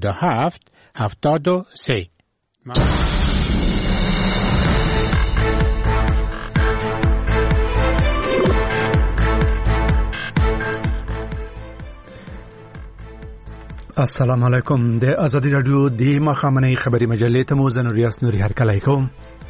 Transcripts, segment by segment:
77 السلام علیکم. د ازادي رادیو د مخامنۍ خبري مجلې ته مو زه نوریاس نوري هرکلی کوم.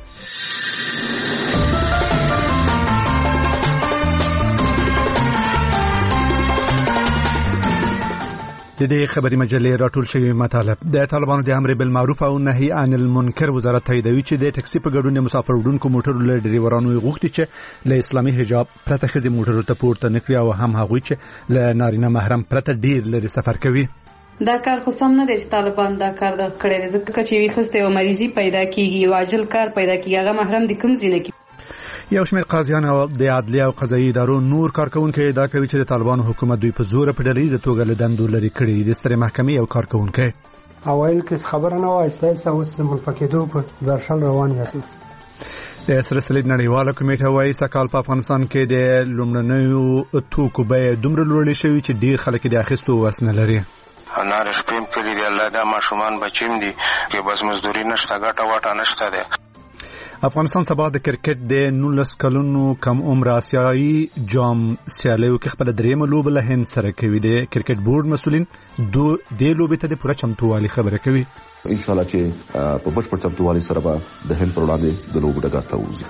د دې خبري مجلې راټول شوی مطالب د طالبانو د امر بالمعروف او نهي عن المنکر وزارت تاییدوي چې د ټکسي په ګډون مسافر وړونکو موټرو له ډریورانو غوښتي چې له اسلامي حجاب پرته خزي موټرو ته پورته نکړي او هم هغوی چې له نارینه محرم پرته ډیر لري سفر کوي. دا کار خو سم نه دی چې طالبان دا کار د کړی دی ځکه چې وي خسته او مریضي پیدا کیږي او عاجل کار پیدا کیږي هغه محرم د کوم ځای نه. یو شمېر قاضیان او د عدلیه او قضایي ادارو نور کارکونکو دا کوي چې د طالبانو حکومت دوی په زور په ډلهیزه توګه له دندو لري کړي. د سترې محکمې او کارکونکو اوایل کې خبره نه وای چې اوس د منفقدو په درشل روان یاست. د سره صلیب نړیواله کمیټه وايي سکهال په افغانستان کې د لومړنیو توکو بیې دومره لوړې شوې چې ډیر خلک د اخیستو وس نه لري. انار شپیم کلی دی الله دا ماشومان بچیم دي چې بس مزدوري نشته ګټه واټه نشته ده. افغانستان سبا د کرکټ د 19 کلونو کم عمر آسیایي جام سیالیو کې خپل درېمه لوبه له هند سره کوي. د کرکټ بورډ مسولین د لوبې ته د پوره چمتووالي خبره کوي. ان شاء الله چې په بشپړ چمتووالي سره به د هند پر وړاندې د لوبو ډګر ته وځي.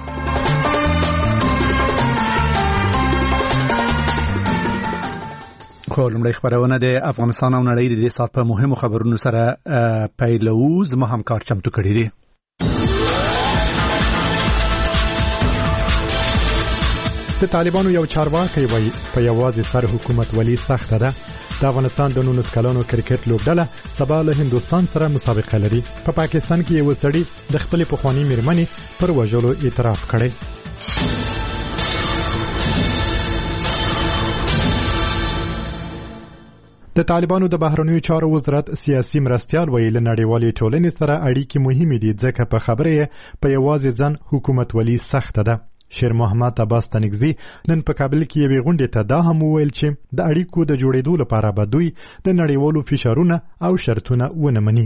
خو لومړی خبرونه د افغانستان او نړۍ د دې سات په مهمو خبرونو سره پیلوز ما همکار چمتو کړی دی. د طالبانو یو چارواکي وایي په یوازې سر حکومت ولي سخته ده. د افغانستان د 19 کلونو کرکټ لوبډله سبا له هندوستان سره مسابقه لري. په پاکستان کې یو سړی د خپل پخوانی میرمنې پر وژلو اعتراف کړی. د طالبانو د بهرنیو چارو وزارت سیاسي مرستيال ویل نړیوالې ټولنې سره اړیکې مهمې دي ځکه په خبره په یوازې ځان حکومت ولي سخته ده. شیر محمد عباس تنگزی نن په کابل کې یوې غونډې ته دا هم وویل چې د اړیکو د جوړېدو لپاره به دوی د نړیوالو فشارونه او شرطونه ونه مني.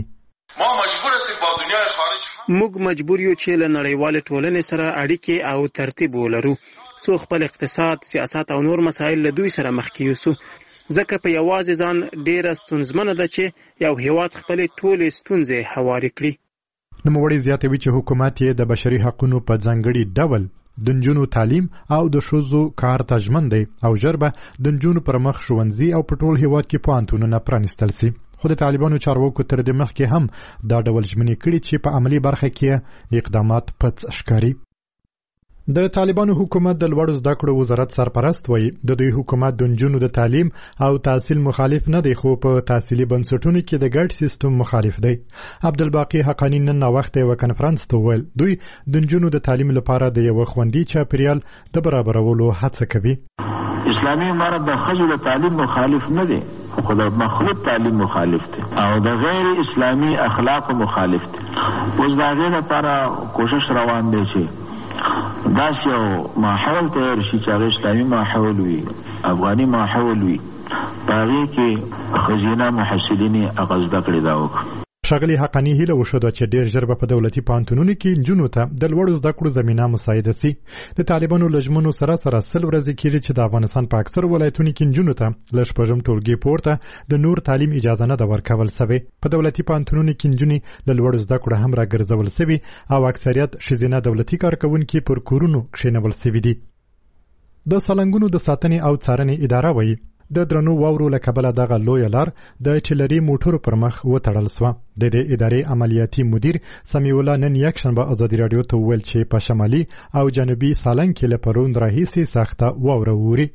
موږ مجبور یو چې له نړیوال ټولنې سره اړیکې او ترتیب ولرو څو خپل اقتصاد، سیاست او نور مسایل له دوی سره مخ کیوسو ځکه په یوازې ځان ډیره ستونزمنه ده چې یو هیواد خپل ټولې ستونزې هوارې کړي. نوموړی زیاتوي چې حکومت یې د بشري حقوقو په ځانګړي ډول د نجونو تعلیم او د ښځو کار ته ژمن دی او ژر به د نجونو پر مخ ښوونځي او په ټول هیواد کې پوهنتونونه پرانیستل سي. خو د طالبانو چارواکو تر دې مخکې هم دا ډول ژمنې کړي چې په عملي برخه کې اقدامات پڅ ښکاري. د طالبانو حکومت د لوړو زده کړو وزارت سرپرست وایي د دوی حکومت د نجونو د تعلیم او تحصیل مخالف نه دی خو په تحصیلي بنسټونو کې د ګډ سیستم مخالف دی. عبدالباقی حقانی نن وخت یو کانفرنس ته ویل دوی د نجونو د تعلیم لپاره د یو خوندي چاپیریال د برابرولو هڅه کوي. اسلامي امارت د ښځو د تعلیم مخالف نه دی خو د مخلوط تعلیم مخالف دی او د غیر اسلامي اخلاق مخالف دی. اوس د هغې لپاره کوشش روان دی چې داسې یو ماحول تیار شي چې هغه اسلامي ماحول وي، افغاني ماحول وي، په هغې کې ښځینه محصلینې هغه زده کړې دا وکړي. ښاغلي حقانی هیله وښوده چې ډېر ژر به په دولتي پوهنتونونو کې نجونو ته د لوړو زده کړو زمینه مساعده سي. د طالبانو له ژمنو سره 100 ورځې کېږي چې د افغانستان په اکثر ولایتونو کې نجونو ته له شپږم ټولګي پورته د نور تعلیم اجازه نه ده ورکول سوې. په دولتي پوهنتونونو کې نجونې له لوړو زده کړو هم راګرځول سوي او اکثریت ښځینه دولتي کارکوونکي پر کورونو کښېنول سوي دي. د سالنګونو د ساتنې او څارنې اداره وایي د درنو واورو له کبله دغه لویه لار د چلري موټرو پر مخ وتړل سوه. د دې ادارې عملیاتي مدیر سمیع الله نن یکشنبه ازادي رادیو ته وویل چې په شمالي او جنوبي سالنګ کې له پرون راهیسې سخته واوره ووري.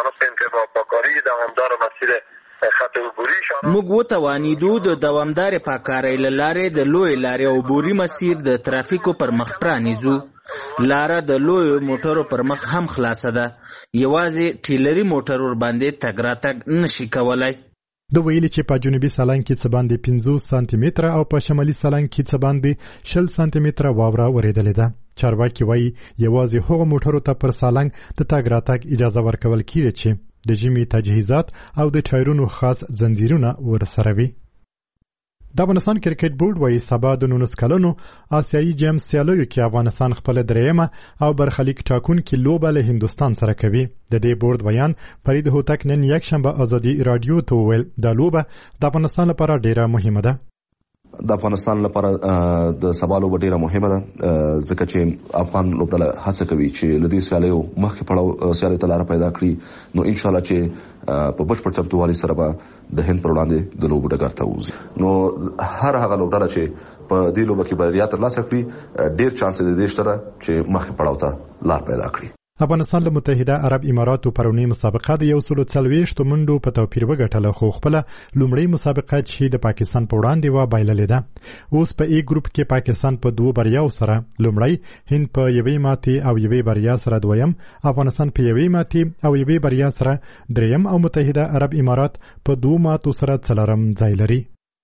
موږ وتوانیدو د دوامدارې پاککارۍ له لارې د لویې لارې او عبوري مسیر د ترافیکو پر مخ پرانیزو. لاره د لویو موټرو پر مخ هم خلاصه ده، یوازې ټیلري موټر ور باندې تګ راتګ نشي کولای. د ویلي چې په جنوبي سالنګ کې څه باندې 50 سانتي متره او په شمالي سالنګ کې څه باندې 60 سانتي متره واوره ورېدلې ده. چارواکي وایي یوازې هغو موټرو ته پر سالنګ د تګ راتګ اجازه ورکول کیږي چې د ژمي تجهیزات او د ټایرونو خاص زنجیرونه ورسره وي. د افغانستان کرکټ بورډ وايي سبا د 19 کلنو آسیایي جام سیالیو کې افغانستان خپل دریمه او برخلیک ټاکونکې لوبه له هندستان سره کوي. د دې بورډ بیان فرید هوتک نن یکشنبه ازادي رادیو ته وویل د لوبه د افغانستان لپاره ډیره مهمه ده. د افغانستان لپاره د سبا لوبه ډیره مهمه ده ځکه چې افغان لوبډله هڅه کوي چې لدی سیالیو مخکې پړاو سیالي ته لار پیدا کړي. نو ان شاء الله چې په بشپړ چمتووالي سره به د هند پر وړاندې د لوبو ډګر ته وځي. نو هر هغه لوبډله چې په دې لوبه کې بریا ترلاسه کړي ډیر چانس دی شته چې مخکې پړاو ته لار پیدا کړي. افغانستان له متحده عرب اماراتو پرونی مسابقه د 140 منډو په توپیر وګټله خو خپل لومړی مسابقه چې د پاکستان په وړاندې و بایللې ده. اوس په ای ګروپ کې پاکستان په 2 بریاو سره لومړی، هند په 1 ماتې او 1 بریا سره دویم، افغانستان په 1 ماتې او 1 بریا سره دریم او متحده عرب امارات په 2 ماتو سره څلورم ځای لري.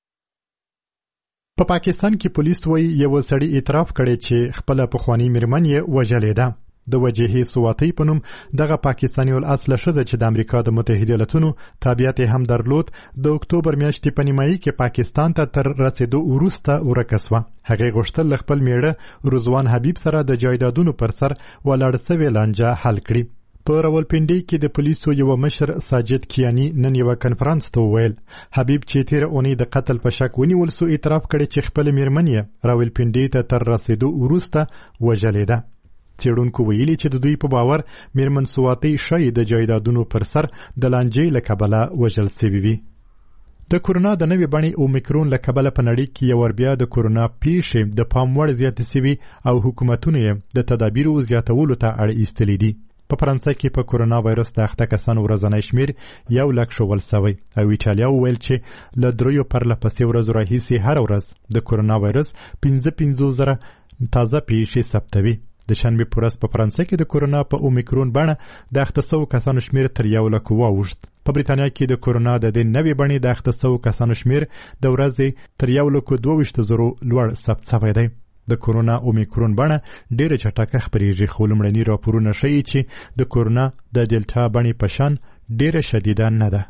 په پاکستان کې پولیس وایي یو سړی اعتراف کړی چې خپل پخوانی میرمن یې وژلې ده. د وجهي سواتی په نوم دغه پاکستاني الاصله ښځه چې د امریکا د متحده ایالاتونو تابعیت هم درلود د اکتوبر میاشتې په نیمایي کې پاکستان ته تر رسیدو وروسته ورکه سوه. هغې غوښتل له خپل میړه رضوان حبیب سره د جایدادونو پر سر ولاړه سوې لانجه حل کړي. په راولپنډي کې د پولیسو یو مشر ساجد کیانی نن یو کنفرانس ته وویل حبیب چې تیر اونۍ د قتل په شک ونیول سو اعتراف کړی چې خپل میرمن یې راولپنډي ته تر رسیدو وروسته وژلې ده. څېړونکو ویلي چې د دوی په باور میرمن سواتی شای د جایدادونو پر سر د لانجې له کبله وژل سوي وي. د کورونا د نوې بڼې اومیکرون له کبله په نړۍ کې یو ور بیا د کورونا پیښې د پام وړ زیاتې سوي او حکومتونه یې د تدابیرو زیاتولو ته اړ ایستلي دي. په فرانسه کې په کورونا وایرس د اخته کسانو ورځنی شمیر 1 لک ښوول سوی او ایټالیا وویل چې له 3 پرلهپسې ورځو راهیسې هر ورځ د کورونا وایرس 55,000 تازه پیښې ثبتوي. د شنبې په ورځ په فرانسه کې د کورونا په اومیکرون بڼه د اخته سوو کسانو شمیر تر 1 لک واوښت. په بریتانیا کې د کورونا د دې نوې بڼې د اخته سوو کسانو شمیر د ورځې تر 1,22,000 لوړ ثبت شوی دی. د کورونا اومیکرون بڼه ډېره چټکه خپرېږي خو لومړني راپورونه ښیي چې د کورونا د ډیلټا بڼې په شان ډېره شدیده نه ده.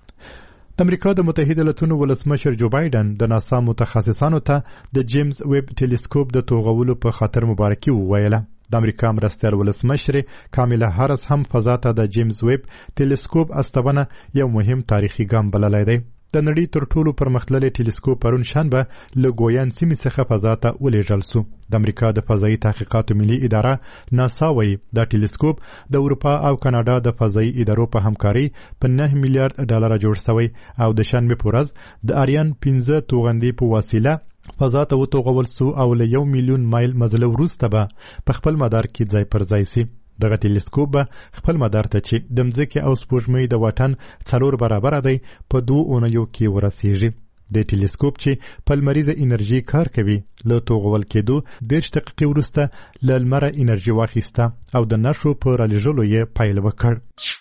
د امریکا د متحده ایالاتونو ولسمشر جو بایدن د ناسا متخصصانو ته د جیمز ویب ټیلیسکوپ د توغولو په خاطر مبارکي وویله. د امریکا مرستیال ولسمشر کاملا هارس هم فضا ته د جیمز ویب ټیلیسکوپ استونه یو مهم تاریخي ګام بللی دی. د نړۍ تر ټولو پرمختللی ټیلیسکوپ پرون شنبه له ګویان سیمې څخه فضا ته ولېږل سو. د امریکا د فضایي تحقیقاتو ملي اداره ناسا وایي دا ټیلیسکوپ د اروپا او کاناډا د فضایي ادارو په همکاري په $9 میلیارډ جوړ شوی او د شنبې په ورځ د آریان 15 توغندۍ په وسیله فضا ته وتوغول سو او له 1 میلیون مایل مزله وروسته به په خپل مدار کې ځای پر ځای سي. دغه ټیلیسکوپ به خپل مدار ته چې د مځکې او سپوږمۍ د واټن 4 برابره دی په 2 اونیو کې ورسیږي. د ټیلیسکوپ چې په لمریزه انرژي کار کوي له توغول کېدو 10 دقیقې وروسته له لمره انرژي واخیسته او د نښو په رالیږلو یې پیل وکړ.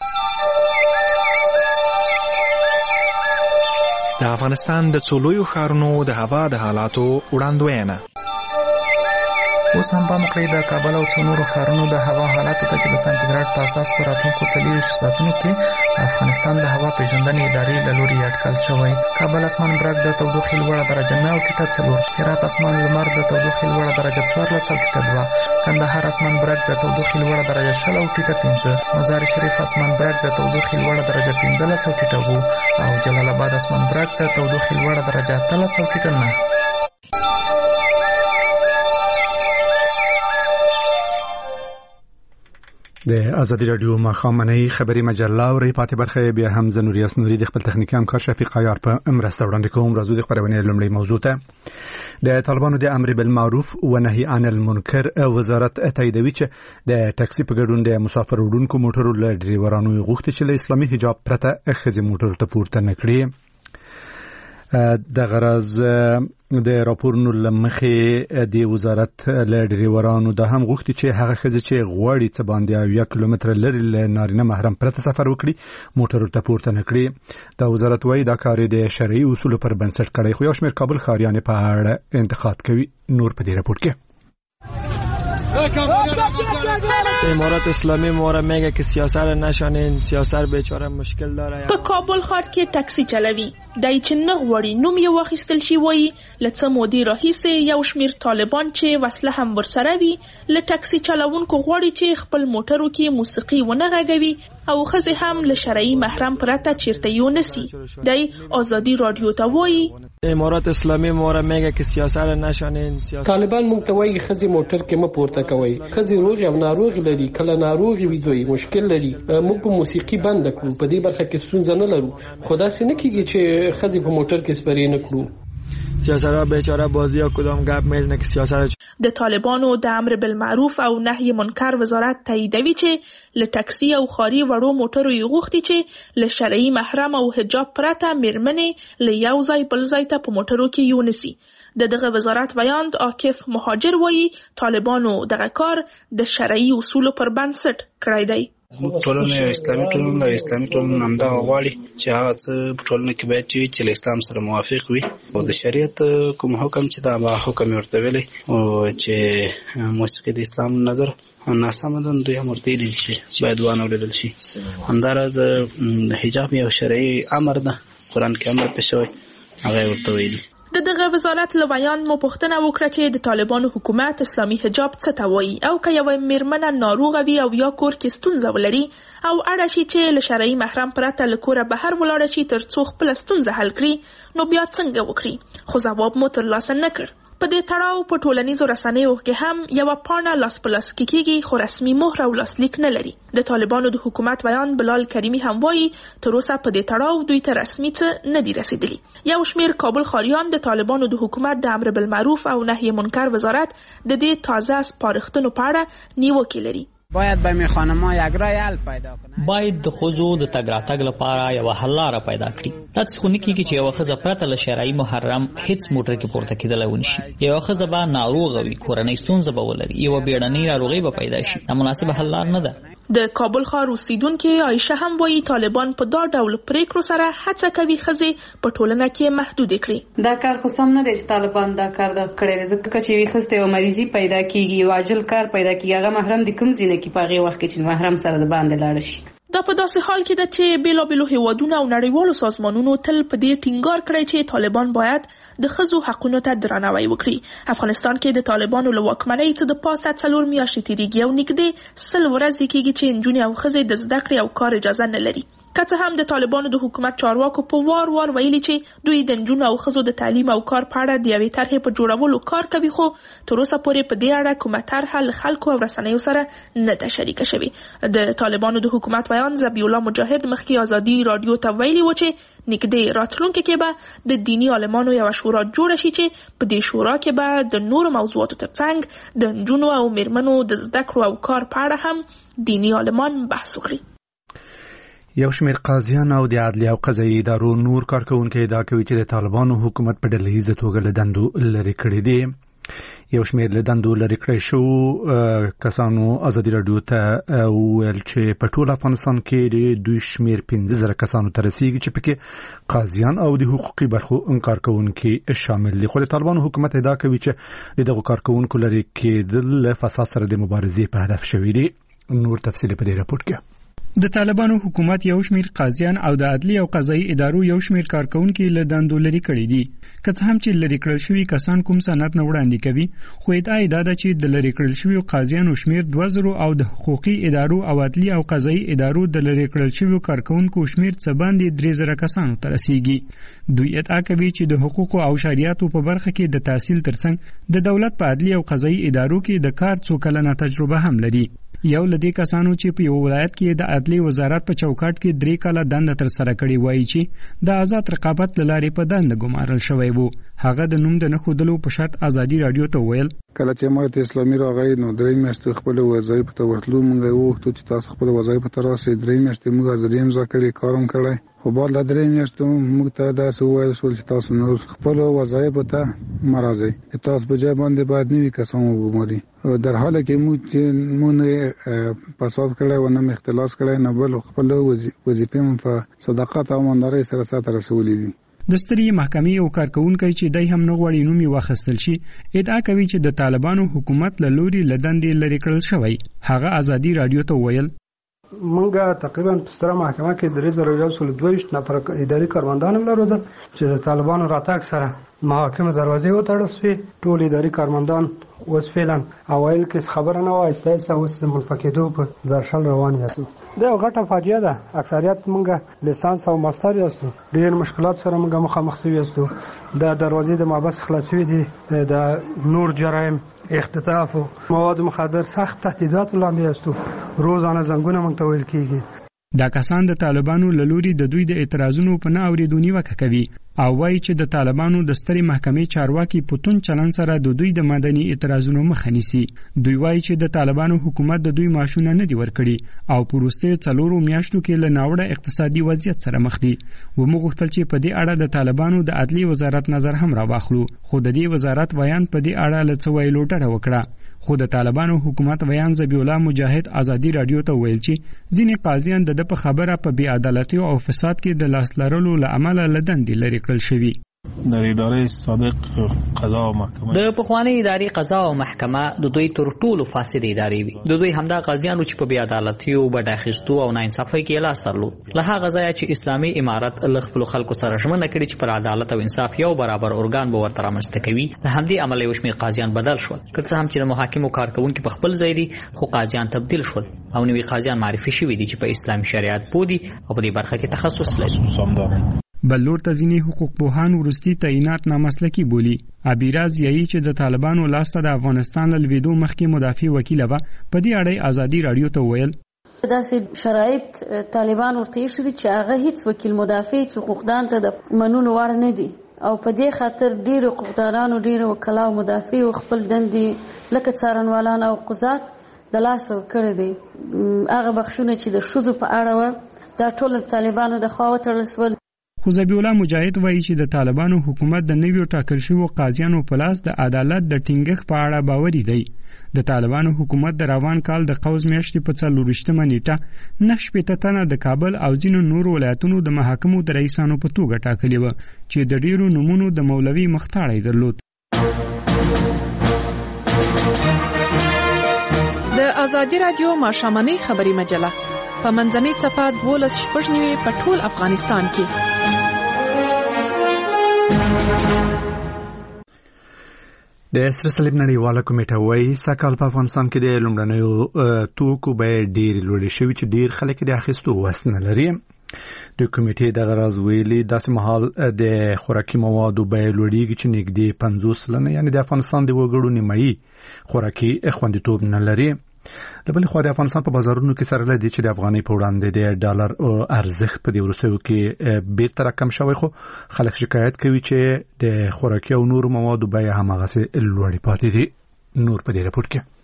د افغانستان د څو لویو ښارونو د هوا د حالاتو وړاندوینه. اوس هم پام وکړئ د کابل او څو نورو ښارونو د هوا حالاتو ته چې د سانتیګراډ په اساس په راتلونکو 24 ساعتونو کې د افغانستان د هوا پیژندنې ادارې له لوري اټکل شوی. کابل اسمان برګ د تودوخې لوړه درجه 9 او ټیټه 4، هرات اسمان لمر د تودوخې لوړه درجه 14 او ټیټه 2، کندهار اسمان برګ د تودوخې لوړه درجه 6 او ټیټه 15، مزار شریف اسمان برګ د تودوخې لوړه درجه 15 او ټیټه 2 او جلال آباد اسمان برګ د تودوخې لوړه درجه 13 او ټیټه 9. د ازادي رادیو مخامنۍ خبري مجله او پاتې برخه بیا هم زنوریاس نوري د خپل تخنیکی همکار شفیق عیار په مرسته وړاندې کوم. راځو د خبرونه لومړی موضوع ته. د طالبانو د امر بالمعروف و نهي عن المنکر وزارت تاییدوي چې د ټاکسي په ګډون د مسافر وړونکو موټرو له ډریورانو غوښتي چې له اسلامي حجاب پرته ښځې موټر ته پورته نه کړي. د غرض د راپورونو لمخې د وزارت له ډریورانو د هم غوښتي چې هغه ښځې چې غواړي څه باندې 1 کیلومتر لري له نارینه محرم پرته سفر وکړي موټر ته پورته نه کړي. د وزارت وايي دا کار د شرعي اصولو پر بنسټ کړی خو یو شمېر کابل ښاریان په اړه انتقاد کوي. نور په دې راپور کې امارات اسلامی ما را میگه که سیاست را نشانین، سیاست بیچاره مشکل داره. په کابل ښار کې ټاکسي چلوي دای چې نه غواړي نوم یې واخیستل شي وایي له څه مودې راهیسې یو شمېر طالبان چې وسله هم ورسره وي له ټاکسي چلوونکو غواړي چې خپل موټرو کې موسیقي ونه غږوي او ښځې هم له شرعي محرم پرته چیرته یې ونسي. دی ازادي راډیو ته وایي امارات اسلامی ما را میگه که سیاست را نشانین. طالبان موږ ته وایي ښځې موټر کې مه پورته کوئ. ښځې روغې او ناروغې لري، کله ناروغې وي دوی مشکل لري. موږ په موسیقي بنده کړو، په دې برخه کې ستونزه نه لرو، خو داسې نه کېږي چې ښځې په موټر کې سپرې نه کړو. سیاست‌ها بیچاره بازی یا کدام گپ میل که سیاست د طالبانو د امر بالمعروف او نهی منکر وزارت تاییدوي چې له ټاکسي او خاري وړو موټرو یې غوښتي چې له شرعي محرم او حجاب پرته میرمنې له یو ځای بل ځای ته په موټرو کې یونسي. دغه وزارت بیان عاکف مهاجر وایي طالبانو دغه کار د شرعي اصولو پر بنسټ کړی دی. ټولنه اسلامي ټولنه همدغه غواړي چې هغه څه په ټولنه کې باید چې له اسلام سره موافق وي او د شریعت کوم حکم چې دا به حکم ورته ویلي او چې موسیقي د اسلام نظر ناسمه ده دوی هم ورته ویل شي باید وانه ولیدل شي. همداراز حجاب یو شرعي امر ده، قرآن کې امر پېښ شوی هغه ورته ویلي. دغه وزارت له بیان مو پوښتنه وکړه چې د طالبانو حکومت اسلامي حجاب څه ته وایي او که یوه میرمنه ناروغه وي او یا کور کې ستونزه ولري او اړه شي چې له شرعي محرم پرته له کوره بهر ولاړه شي تر څو خپله ستونزه حل کړي نو بیا څنګه وکړي، خو ځواب مو ترلاسه نه کړ. په دې تړاو په ټولنیزو رسنیو کې هم یوه پاڼه لاس په لاس کې کېږي خو رسمي مهر او لاسلیک نه لري. د طالبانو د حکومت بیان بلال کریمي هم وایي تر اوسه په دې تړاو دوی ته رسمي څه نه دي رسیدلي. یو شمېر کابل ښاریان د طالبانو د حکومت د امر بالمعروف او نهی منکر وزارت د دې تازه سپارښتنو په اړه نیوکې لري. باید به می خانم‌ها یک رای حل پیدا کنه. باید د ښځو د تګ راتګ لپاره یوه حل لاره پیدا کړي. داسې خو نه کېږي چې یوه ښځه پرته له شرعي محرم هیڅ موټر کې پورته کېدلی ونه شي. یوه ښځه به ناروغه وي، کورنۍ ستونزه به ولري، یوه بیړنۍ ناروغي به پیدا شي. دا مناسبه حل لار نه ده. د کابل ښار اوسیدونکې عایشه هم وایي طالبان په دا ډول پریکړو سره هڅه کوي ښځې په ټولنه کې محدودې کړي. دا کار خو سم نه دی چې طالبان دا کار کړی دی، ځکه چې یوې ښځې ته یو مریضي پیدا کېږي، یو عاجل کار پیدا کېږي، هغه محرم د کوم ځای نه کي په هغې وخت کې چې محرم سره د باندې لاړه شي. دا په داسې حال کې ده چې بیلابیلو هیوادونو او نړیوالو سازمانونو تل په دې ټینګار کړی چې طالبان باید د ښځو حقونو ته درناوی وکړي. افغانستان کې د طالبانو له واکمنۍ څه د پاسه 4 میاشتې تېرېږي او نږدې 100 ورځې کېږي چې نجونې او ښځې د زده کړې او کار اجازه نه لري. که څه هم د طالبانو د حکومت چارواکو په وار ویلي چې دوی د نجونو او ښځو د تعلیم او کار په اړه د یوې طرحې په جوړولو کار کوي، خو تر اوسه پورې په دې اړه کومه طرحه له خلکو او رسنیو سره نه ده شریکه شوې. د طالبانو د حکومت بیان ذبیح الله مجاهد مخکې ازادي راډیو ته ویلي و چې نږدې راتلونکي کې به د دیني عالمانو یوه شورا جوړه شي چې په دې شورا کې به د نورو موضوعاتو ترڅنګ د نجونو او میرمنو د زده کړو او کار په اړه هم دیني عالمان بحث وکړي. یو شمېر قاضیان او د عدلیه او قضایي ادارو نور کارکونکي ادعا کوي چې د طالبانو حکومت په ډلهییزه توګه له دندو لرې کړي دي. یو شمېر له دندو لرې کړی شو کسانو ازادي راډیو ته وویل چې په ټول افغانستان کې د دوی شمېر 15,000 کسانو ته رسیږي چې پکې قاضیان او د حقوقي برخو کارکونکي شامل دي. خو د طالبانو حکومت ادعا کوي چې دغه کارکونکو لرې کېدل له فساد سره د مبارزې په هدف شوي دي. نور تفصیل په دې راپورټ کې. د طالبانو حکومت یو شمېر قاضیان او د عدلیه او قضایي ادارو یو شمېر کارکونکي له دندو لرې کړي دي. که څه هم چې لرې کړل شوي کسان کوم سند نه وړاندې کوي، خو ادعا یې دا ده چې د لرې کړل شویو قاضیانو شمېر 2,000 او د حقوقي ادارو او عدلیه او قضایي ادارو د لرې کړل شویو کارکونکو شمېر څه باندې 3,000 کسانو ته رسیږي. دوی ادعا کوي چې د حقوقو او شریعتو په برخه کې د تحصیل ترڅنګ د دولت په عدلیه او قضایي ادارو کې د کار څو کلنه تجربه هم لري. یو لدې کسانو چې په یو ولایت کې د عدلیې وزارت په چوکاټ کې 3 کاله دنده تر سره کړې وایي چې د آزاد رقابت له لارې په دنده ګمارل شوی وو. هغه د نوم د نه ښودلو په شرط ازادي راډیو ته وویل کله چې امارت اسلامي راغی نو 3 میاشتې خپل وظایف ته ورتلو، موږ وغوښتو چې تاسو خپل وظایف ته راسئ. 3 میاشتې موږ ازادي امضا کړې، کار هم کړی، خو بعد له 3 میاشتو موږ ته داسې وویل شول چې تاسو نور خپل وظایف ته مه راځئ، تاسو په جای باندې باید نوي کسان وګمارئ. در حاله کې موږ نه فساد کړی و نه اختلاس کړی، نه بل خپل وظیفې مو په صداقت او ایماندارۍ سره سرته رسولې دي. د سترې محکمې یو کارکونکی چې دی هم نه غواړي نوم یې واخیستل شي ادعا کوي چې د طالبانو حکومت له لوري له دندې لرې کړل شوی. هغه ازادي رادیو ته وویل مونږه تقریبا په ستره محکمه کې 3122 نفر اداري کارمندان لرو چې د طالبانو راتګ سره محاکم دروازې وتړل شوې. ټول اداري کارمندان اوس فعلا اوایل کې خبره نه وای ستاسو اوس د منفقیدو په درشل روان یاستو. دا غټه فاجعه ده. اکثریت مونږه لیسانس او ماستر یاستو. ډېر مشکلات سره مونږه مخامخ شوي یاستو. د دروازې د مابس خلاصوي دي د نور جرایم اختطاف او مواد مخدر سخت تهدیدات لاندې یاستو. روزانه زنګونه مونږ ته ویل کیږي. دا کسان د طالبانو له لوري د دوی د اعتراضونو په نه اورېدو نیوکه کوي او وایي چې د طالبانو د سترې محکمې چارواکي په توند چلند سره د دوی د مدني اعتراضونو مخه نیسي. دوی وایي چې د طالبانو حکومت د دوی معاشونه نه دي ورکړي او په وروستیو 4 میاشتو کې له ناوړه اقتصادي وضعیت سره مخ دي. وموږ غوښتل چې په دې اړه د طالبانو د عدلي وزارت نظر هم راواخلو خو د دې وزارت ویان په دې اړه له څه ویلو ډډه وکړه. خو د طالبانو حکومت ویان ذبیح الله مجاهد ازادي رادیو ته ویل چې ځینې قاضیان د په خبره په بې عدالتي او فساد کې د لاس لرلو له امله له دندې لرې کړل شوي. د ادارې سابق قضا او محکمه د پخوانی ادارې قضا او محکمه د دوی تر ټولو فاسده ادارې وي. د دوی همدا قاضیانو چې په بې عدالتي او بد اخیستو او ناانصافۍ کې لاس درلود. له هغه ځایه چې اسلامي امارت له خپلو خلکو سره ژمنه کړې چې پر عدالت او انصاف یو برابر ارګان به ورته رامنځته کوي، له همدې امله یو شمېر قاضیان بدل شول. که څه هم چې د محاکمو کارکوونکي په خپل ځای دي خو قاضیان تبدیل شول او نوي قاضیان معرفي شوي دي چې په اسلامي شریعت پوه دي او په دې برخه کې تخصص لري. بل لور ته ځینې حقوق پوهان وروستي تعینات نامسلکي بولي. عبیره ضیایي چې د طالبانو لاسته د افغانستان له لوېدو مخکې مدافع وکیله وه په دې اړه ازادي رادیو ته وویل داسې شرایط طالبان ورته ایښي دي چې هغه هیڅ وکیل مدافع حقوقدان ته د منلو وړ نه دي او په دې خاطر ډېرو حقوقدانانو ډېرو وکلا او مدافع خپل دندې لکه څارنوالان او قضات د لاسه ورکړي دي. هغه بخښونه چې د ښځو په اړه وه دا ټول د طالبانو د خوا وتړل شول. خو ذبیح الله مجاهد وایي چې د طالبانو حکومت د نویو ټاکل شویو قاضیانو په لاس د عدالت د ټینګښت په اړه باوري دی. د طالبانو حکومت د روان کال د قوس میاشتې په 24 نیټه 9 تنه د کابل او ځینو نورو ولایتونو د محاکمو د رئیسانو په توګه ټاکلي وه چې د ډیرو نومونو د مولوي مختاړی درلود. د ازادي رادیو ماښامنۍ خبري مجله په منځنۍ صفحه 12 په ټول افغانستان کې. د سره صلیب نړیواله کمیټه وايي سږ په افغانستان کې د لومړنیو توکو بیې ډېرې لوړې شوې چې ډېر خلک د اخیستو وس نه لري. د کمیټې دغه راز ویلي داسې مهال د خوراکي موادو بیې لوړېږي چې نږدې 50% یعنې د افغانستان د وګړو نیمایي خوراکي خوندیتوب نه لري. له بلې خوا د افغانستان په بازارونو کې سره له دې چې د افغانۍ په وړاندې د ډالر ارزښت په دې وروستیو کې بیرته راکم شوی خو خلک شکایت کوي چې د خوراکي او نورو موادو بیې هماغسې لوړې پاتې دي. نور په دې راپورټ کې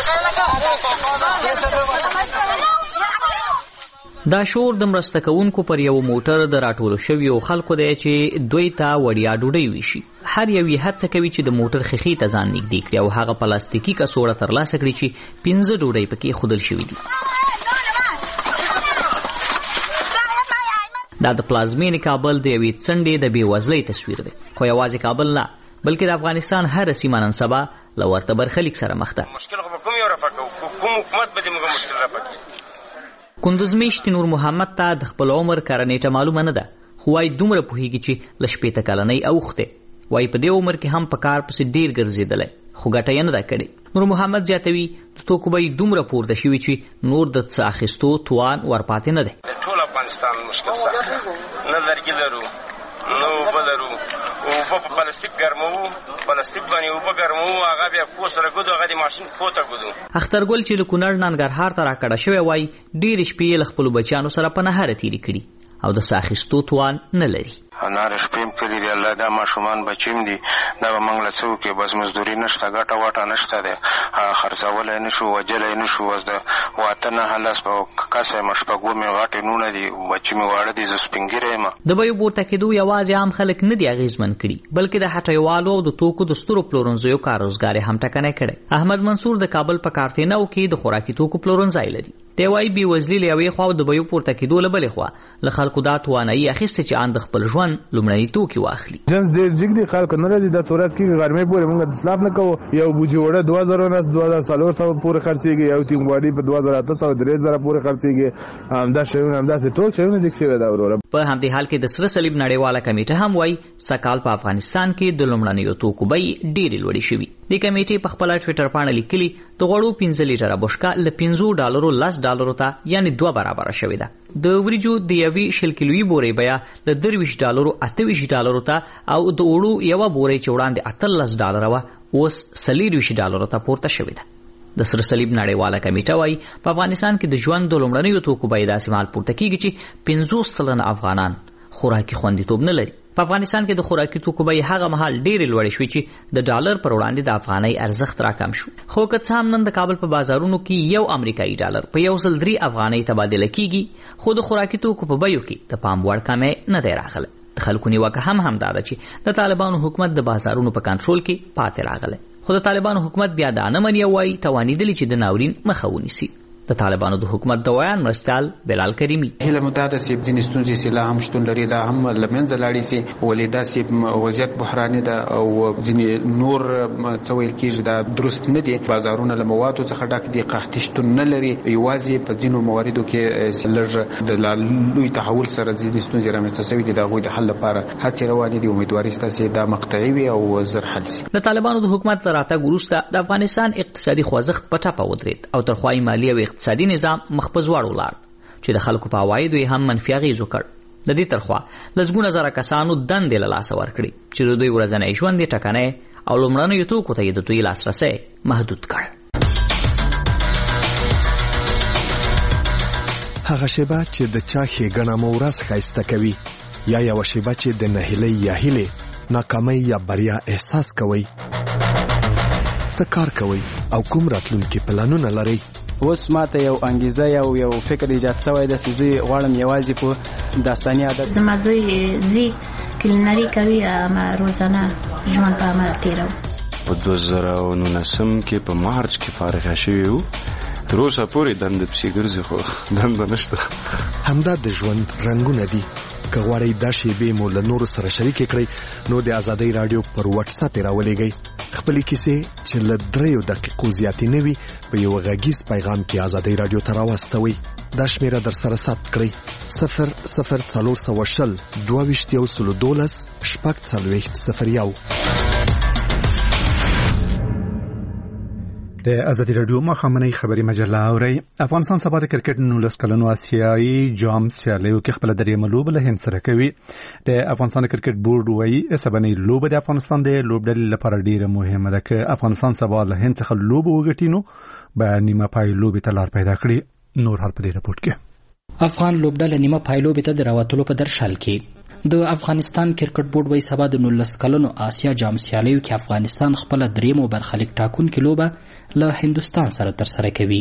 دا شور د مرسته کوونکو پر یو موټر د راټولو شویو خلکو دی چې دوی ته وړیا ډوډۍ ویشي. هر یو یې هڅه کوي چې د موټر ښیښې ته ځان نږدې کړي او هغه پلاستیکي کڅوړه ترلاسه کړي چې 15 ډوډۍ پکې ایښودل شوي دي. دا د پلازمینې کابل د یوې څنډې د بېوزلۍ تصویر دی خو یوازې کابل نه بلکې د افغانستان هره سیمه نن سبا له ورته برخلیک سره مخ ده. مشکل خو به کوم یو رافقو کوم حکومت به دې موږ مشکل راپکړي. کندوز میشت نور محمد ته د خپل عمر کره نیټه معلومه نه ده خو وايي دومره پوهیږي چې له 80 کلنۍ اوښتې وايي په دې عمر کې هم په کار پسې ډېر ګرځېدلی خو ګټه یې نه ده کړې. نور محمد زیاتوي د توکو بیې دومره پورته شوي چې نور د څه اخیستو توان ورپاتې نه دی. ټول افغانستان مشکل سخت نه لرګي لرو نه اوبه لرو. اوبه په پلاستیک ګرموو پلاستیک باندې اوبه ګرموو هغه بیا کور سره ګدو هغه د ماشین پورته ګدو. اخترګل چې له کونړ ننګرهار ته راکړه شوی وایي ډېرې شپې یې له خپلو بچیانو سره په نهاره تېرې کړي او د څه اخیستو توان نه لري. انار شپې م کړي دي الله دا ماشومان بچیم دي دا به موږ له څه وکړي بس مزدوري نشته ګټه وټه نشته دی خرڅولی نه شو وجلی نه شو اوس د واته نه هلس په کسه یم شپږ مې غټې نونه دي بچي مې واړه دي زه سپین ږیری یم. د بیو پورته کېدو یوازې عام خلک نه دي اغېزمن کړي بلکې د هټیوالو او د توکو د سترو پلورنځیو کار روزګار یې هم ټکنی کړی. احمد منصور د کابل په کارتینو کې د خوراکي توکو پلورنځی لري. دی وایي بېوزلي له یوې خوا او د بیو پورته کېدو له بلې خوا له خلکو دا توانایي اخیستې چې ان د خپل ژوند ژوند لومړني توکي واخلي. جنس ډېر جګ دي خلک نه راځي د تورات کې غرمې پورې موږ د اسلام نه کوو. یو بوجي وړه 2000 نه 2400 پورې خرڅيږي، یو ټینګواډي په 2800 3000 پورې خرڅيږي. همدا شیونه همدا ټول شیونه د څه دا وروره. په همدې حال کې د سره صلیب نړیواله کمیټه هم وایي سکهال په افغانستان کې د لومړنیو توکو بیې ډېرې لوړې شوي. د کمیټې په خپل ټویټر باندې لیکلي د غوړو 15 لیټره بشکا له $50 $10 ته یعنی 2 برابر شوې ده. د وریجو د یوې شل کیلویي بورې بیه له $28 $28 ته او د اوړو یو بورې چې وړاندې $18 وه اوس $40 ته پورته شوې ده. د سره صلیب نړیواله کمیټه وایي په افغانستان کې د ژوند د لومړنیو توکو بیې داسې مهال پورته کیږي چې 50% افغانان خوراکي خوندیتوب نه لري. په افغانستان کې د خوراکي توکو بیې هغه مهال ډېرې لوړې شوې چې د ډالر پر وړاندې د افغانۍ ارزښت راکم شو. خو که څه هم نن د کابل په بازارونو کې یو امریکایي ډالر په 103 افغانۍ تبادله کیږي، خو د خوراکي توکو په بیو کې د پام وړ کمی نه دی راغلی. د خلکو نیوکه هم دا ده چې د طالبانو حکومت د بازارونو په کنټرول کې پاتې راغلی. خو د طالبانو حکومت بیا دا نه مني او وایي توانیدلی چې د ناورین مخه ونیسي. د طالبانو د حکومت دوایان مرستیال بلال کریمی هله متعدد سیب ځینې ستونزې سلا هم شتون لري، دا هم لمنځه لاړې سي ولې دا سیب وضعیت بحراني ده او ځینې نور څه ویل کېږي دا درست نه دي. بازارونه له موادو څخه ډک دي، قحطي شتون نه لري، یوازې په ځینو مواردو کې لږ د لوی تحول سره ځینې ستونزې رامنځته شوي دي. د هغوی د حل لپاره هڅې روانې دي. امیدواري شته چې دا مقطعي وي او زر حل شي. د طالبانو د حکومت له راتګ وروسته د افغانستان اقتصادي خوځښت په ټپه ودرېد او تر خوا یې مالي او اقتصادي نظام مخ په ځوړ ولاړ چې د خلکو په عوایدو یې هم منفي اغېز وکړ. د دې ترخوا لسګونه زره کسانو دندې له لاسه ورکړي چې د دوی ورځنی ژوند یې ټکنی او لومړنیو توکو ته یې د دوی لاسرسی محدود کړ. هغه شیبه چې د چا ښېګڼه مو ورځ ښایسته کوي، یا یوه شیبه چې د نهیلۍ یا هیلې ناکامۍ یا بریا احساس کوئ. څه کار کوئ او کوم راتلونکي پلانونه لرئ؟ اوس ماته یو انګیزه یو فکر ایجاد شوی دی چې زه غواړم یوازې په داستاني عادت زما زوی زی کلینري کوي، اما روزانه ژوند په عمل تېروم. په 2019 کې په مارچ کې فارغ شوی وو، تر اوسه پورې دنده پسې ګرځي خو دنده نشته. همدا د ژوند رنګونه دي. که غواړئ دا شیبې مو له نورو سره شریکې کړئ نو د ازادۍ راډیو پر واتساپ یې راولېږئ. خپلې کیسې چې له 3 دقیقو زیاتې نه وي په یو غږیز پیغام کې ازادۍ راډیو ته راواستوئ. دا شمیره در سره ثبت کړئ: 00420 22 012 د ازادي رادیو مخامنۍ خبري مجله اوري. افغانستان سبا د کرکټ 19 کلنو آسیایي جام سیالیو کې خپل درېیمه لوبه له هند سره کوي. د افغانستان کرکټ بورډ وایي سبانۍ لوبه د افغانستان د لوبډلې لپاره ډیره مهمه ده. که افغانستان سبا له هند څخه لوبه وګټي نو به نیمه پای لوبې ته لار پیدا کړي. نور حال په دې رپورټ کې افغان لوبډله نیمه پای لوبې ته د راوتلو په درشل کې د افغانستان کرکټ بورډ وایي سبا د 19 کلنو آسیا جام سیالیو کې افغانستان خپل درېیمه برخلیک ټاکونکې لوبه له هندوستان سره ترسره کوي.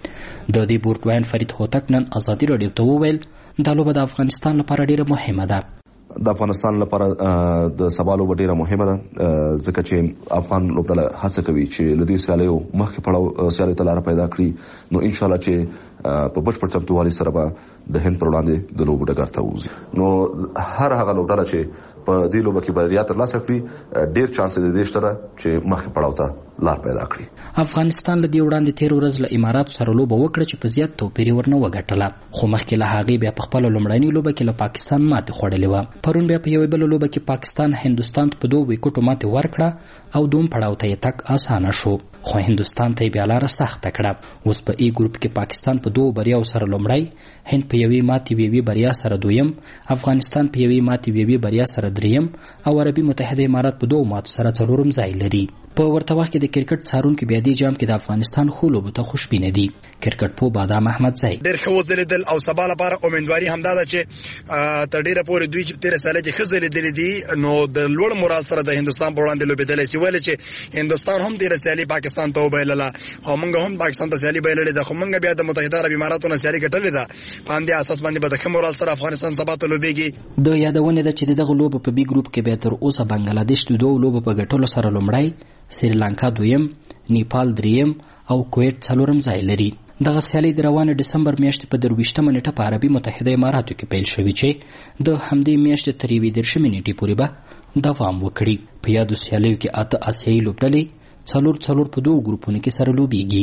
د دې بورډ وایي فرید هوتک نن ازادي راډیو ته وویل دا لوبه د افغانستان لپاره ډیره مهمه ده. د افغانستان لپاره د سبا لوبه ډیره مهمه ده ځکه چې افغان لوبډله هڅه کوي چې له دې سیالیو مخکې پړاو سیالۍ ته لاره پیدا کړي. نو ان شاء الله چې په بشپړ چمتووالي سره به د هند پر وړاندې د لوبو ډګر ته ووځي. نو هر هغه لوبډله چې په دې لوبه کې بریا ترلاسه کړي ډیر چانس دی د شته چې مخکې پړاو ته لار پیدا کړي. افغانستان له دې وړاندې 13 ورځ له اماراتو سره لوبه وکړه چې په زیات توپیر ورنه وګټله، خو مخکې له هغې بیا په خپل لومړنۍ لوبه کې له پاکستان ماتې خوړلې و. پرون بیا په یوې بل لوبه کې پاکستان هندوستان ته په 2 وکټو ماتې ورکړه او دوم پړاو ته یې تک اسانه شو، خو هندوستان ته بیا لاره سخته کړه. اوس په ای ګروپ کې پاکستان په 2 بریاو سره لومړی، هند په یوې ماتې ویوي بریا سره دویم، افغانستان په یوې ماتې ویوي بریا سره دریم او عربي متحده امارات په 2 ماتو سره څلورم ځای لري. په ورته وخت کې د کرکټ څارونکو بیا دې جام کې د افغانستان خو لوبو ته خوشبینه دي. کرکټ په بادام احمد زئی ډېر ښه وځلیدل او سبا لپاره امیدواري همدا ده چې تر ډېره پورې دوی چې 13 ساله کې ښه ځلیدلي دي نو د لوړ مورال سره د هندوستان په وړاندې لوبېدلی شي، ولې چې هندوستان هم 13 سالي پاکستان ته وبایلله او موږ هم پاکستان ته سیالي بایللې ده، خو موږ بیا د متحده عرب اماراتو نه سیالي ګټلې ده. په همدې اساس باندې به د ښه مورال سره افغانستان سبا ته لوبېږي. د یادونه ده چې دغه لوبه په بي ګروپ کې به تر اوسه بنگلاديش د 2 لوبو په ګټلو سره لومړی، سریلانکا دویم، نیپال دریم او کویت څلورم ځای لري. دغه سیالي د روانه دسمبر میاشتې په 23مه نیټه په عربي متحده اماراتو کې پیل شوې چې د همدې میاشتې تر 21مې نیټې پورې به دوام وکړي. په یادو سیالیو کې 8 آسیایي لوبډلې څلور په 2 ګروپونو کې سره لوبېږي.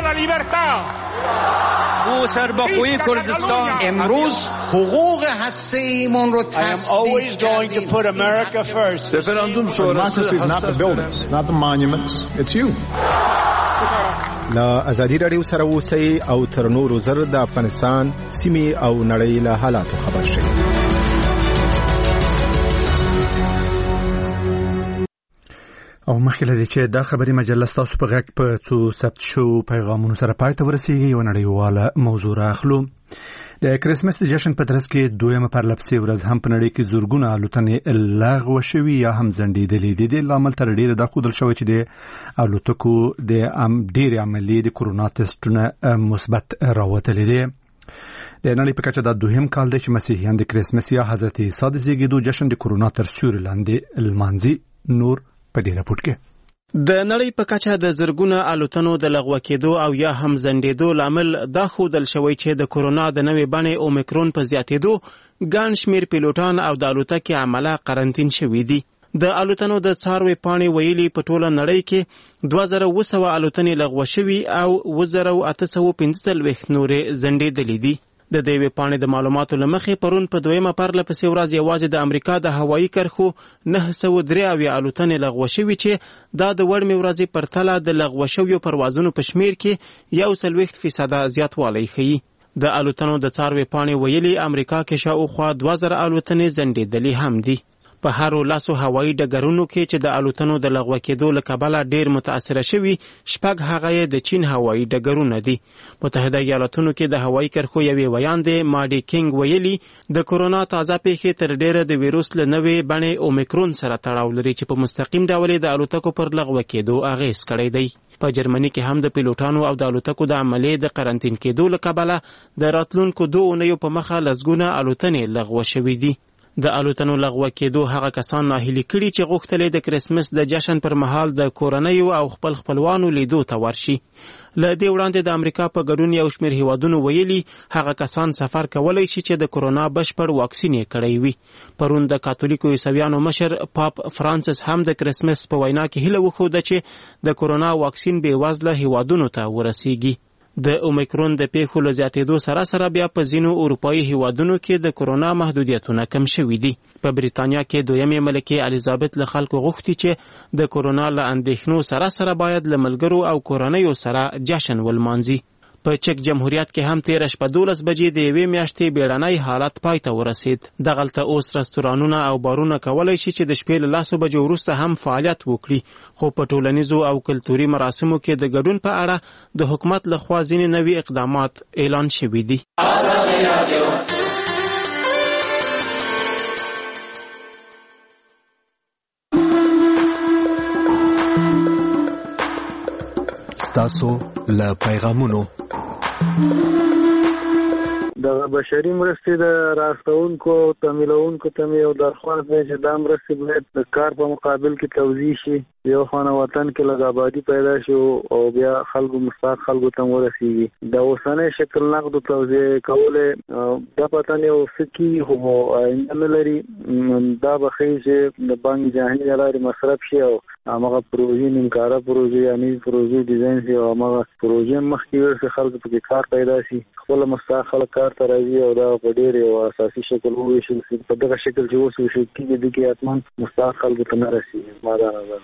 سرباخوی کردستان امروز حقوق هسته‌ایمون رو تثبیت کردیم. رفراندوم شورای not the buildings, not the monuments, it's you. لا ازادي رادیو سره اوسئ او تر نورو زر د افغانستان سیمې او نړۍ له حالاتو خبر شئ. او مخکې له دې چې دا خبري مجله ستاسو په غږ په څو ثبت شو پیغامونو سره پای ته ورسیږي، یو نړیواله موضوع راخلو. د کریسمس د جشن په ترڅ کې دویمه پرلپسې ورځ هم په نړۍ کې زورګونه الوتنې لغوه شوي یا هم ځنډېدلې دي. د لامل تر ډیره دا ښودل شوی چې د الوتکو د ډېرې عملیې د کورونا ټسټونه مثبت راوتلي دي. د نړۍ په کچه دا دوهم کال دی چې مسیحیان د کریسمس یا حضرت عیسی د زیږېدو جشن د کورونا تر سیوري لاندې لمانځي. نور په دې راپورټ کې د نړۍ په کچه د زرګونه الوتنو د لغوه کېدو او یا هم ځنډېدو لامل دا ښودل شوی چې د کورونا د نوې بڼې اومیکرون په زیاتېدو ګڼ شمېر پیلوټان او د الوتکې عمله قرنطین شوي دي. د الوتنو د څاروي پاڼې ویلي په ټوله نړۍ کې 2200 الوتنې لغوه شوي او 2845 نورې ځنډېدلې دي. د دې پاڼې د معلوماتو لمخې پرون په دویمه پرلپسې ورځ یوازې د امریکا د هوایي کرښو 903 الوتنې لغوه شوي چې دا د وړمې ورځې پرتله د لغوه شویو پروازونو په شمیر کې 1% زیاتوالی ښیي. د الوتنو د څاروي پاڼې ویلي امریکا کې شاوخوا 2000 الوتنې ځنډېدلې هم دي. په هر لاسو هوایي ډګرونو کې چې د الوتنو د لغوه کېدو له کبله ډېر متاثره شوي 6 هغه د چین هوایي ډګرونه دي. متحده ایالاتونو کې د هوایي کرښو یوې ویاندې ماډي کینګ ویلي د کورونا تازه پیښې تر ډېره د ویروس له نوې بڼې اومیکرون سره تړاو لري چې په مستقیم ډول د الوتکو پر لغوه کېدو اغېز کړی دی. په جرمني کې هم د پیلوټانو او د الوتکو د عملې د قرنطین کېدو له کبله د راتلونکو 2 اونیو په مخه لسګونه الوتنې لغوه شوي دي. د الوتنو لغوه کېدو هغه کسان ناهیلي کړي چې غوښتل د کریسمس د جشن پر مهال د کورنیو او خپلوانو لیدو ته ورشي. له دې وړاندې د امریکا په ګډون یو شمېر هیوادونو ویلي هغه کسان سفر کولی شي چې د کورونا بشپړ واکسین یې کړی وي. پرون د کاتولیکو عیسویانو مشر پاپ فرانسیس هم د کریسمس په وینا کې هیله وښوده چې د کورونا واکسین بېوزله هیوادونو ته ورسیږي. د اومیکرون د پیښو له زیاتېدو سره بیا په ځینو اروپایي هیوادونو کې د کورونا محدودیتونه کم شوي دي. په بریتانیا کې دویمې ملکې الیزابت له خلکو غوښتي چې د کورونا له اندېښنو سره باید له ملګرو او کورنیو سره جشن ولمانځي. په چک جمهوریت کې هم 12 بجې د یوې میاشتې بیړنی حالت پای ته ورسید. دغلته اوس رستورانونه او بارونه کولای شي چې د شپې له 10 بجو وروسته هم فعالیت وکړي، خو په ټولنیزو او کلتوري مراسمو کې د ګډون په اړه د حکومت لخوا ځینې نوي اقدامات اعلان شوي دي. ستاسو له پیغامونو د بشري مرستې د راستونکو تمویلونکو ته یو درخواست دی چې دا مرستې باید د کار په مقابل کې توزیع شي. یو خانه وطن کې لږ آبادي پیدا شي او بیا خلکو مستحق خلکو ته ورسیږي. د اوسنۍ شکل نقدو توزیع کولې دا پته نه او سکی خو نه لري. دا به ښیي چې د بانک جهاني له لارې مصرف شي او هغه پروژې نیمکاره پروژې یعنې پروژې ډیزاین شي او هغه پروژې مخکې ورسې خلکو پکې کار پیدا شي. خپل مستحق خلک کار ته راځي او دا په ډېر یو اساسي شکل وویشل شي. په دغه شکل چې اوس وشي کېږي د کې حتما مستحق خلکو ته نه رسېږي. ما دا نظر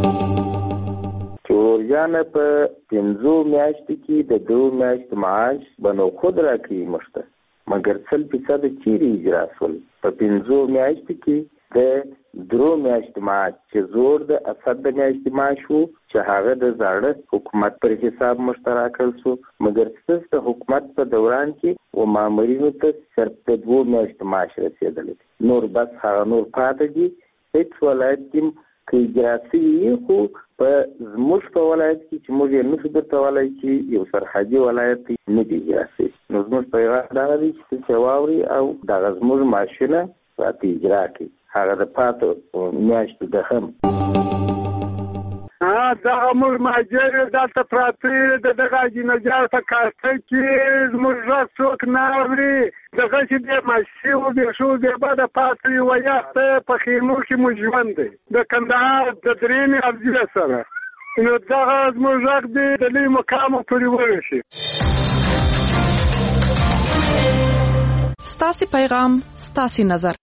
چوریانه په 5 میاشتو کې د 2 میاشتو معاش بنو خود راکړي مشته مګر 100% چیرې اجرا شول. په 5 میاشتو کې د 3 میاشتو معاش چې زور د اسد د میاشتې معاش وو چې هغه د زاړه حکومت پر حساب مشترکل شو مګر ستاسو حکومت په دوران کې و مامورینو ته صرف د 2 میاشتو معاش رسیدلی. نور بس هغه نور پاتې دي. هیڅ ولایت کې کې جاسي خو په زموږ په ولایت کې چې موږ یې نشو درتولای چې یو سرحدي ولایت نه دی جاسي. نو زموږ پیغام دا دی چې واوري او د زموږ ماشینه راته اجرا کړي. هغه د پاتو میاشتو د هم دا موږ ماجر دلته پراته دغه جنجال په کاسته کې زموږ غږ څوک نه اوري دغه چې د ماشي او د شو د بعد پاتې ویاته په خیمو کې مو ژوند دی د کندهار د درېمې افضل سره نو دغه زموږ غږ دی د لوی مقام پورې ورشي. ستاسو پیغام ستاسو نظر